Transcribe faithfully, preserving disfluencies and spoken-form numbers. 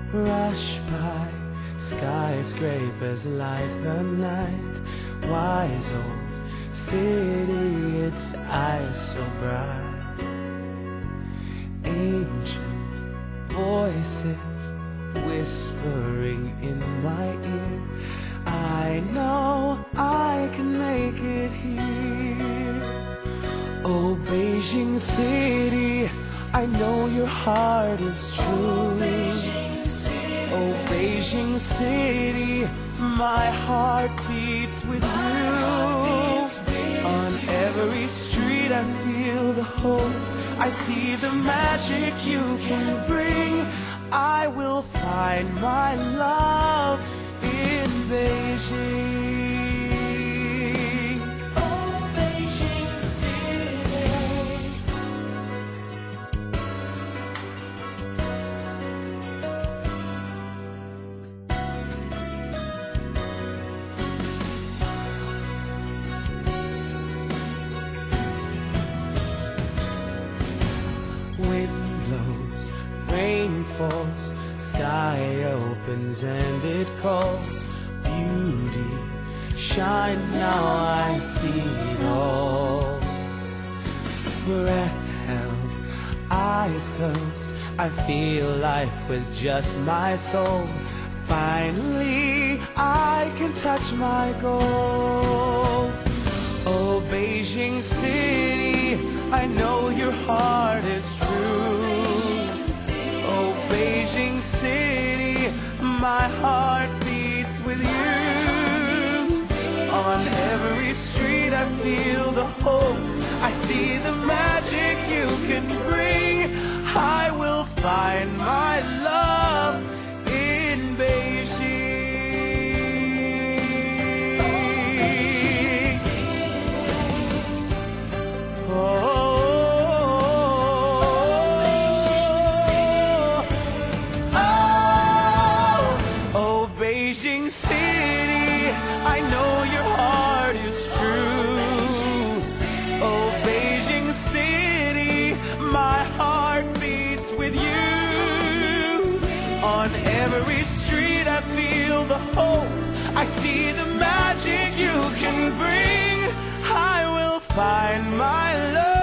rush by, skyscrapers light the night. Wise old city, its eyes so bright. Ancient voices whispering in my ear, I know I can make it here. Oh, Beijing City, I know your heart is true. Oh, Beijing City, my heart beats with you. On every street I feel the hope, I see the magic you can bring. I will find my love in Beijing. Oh, Beijing City. Wind blows, rain falls, sky opens and it calls. Beauty shines, now I see it all. Breath held, eyes closed, I feel life with just my soul. Finally, I can touch my goal. Oh, Beijing City, I know your heart is true. Oh, Beijing City, my heart beats with you. On every street I feel the hope, I see the magic you can bring. I will find my love in Beijing. Oh. Beijing City, I know your heart is true. Oh, Beijing City, my heart beats with you. On every street I feel the hope, I see the magic you can bring. I will find my love.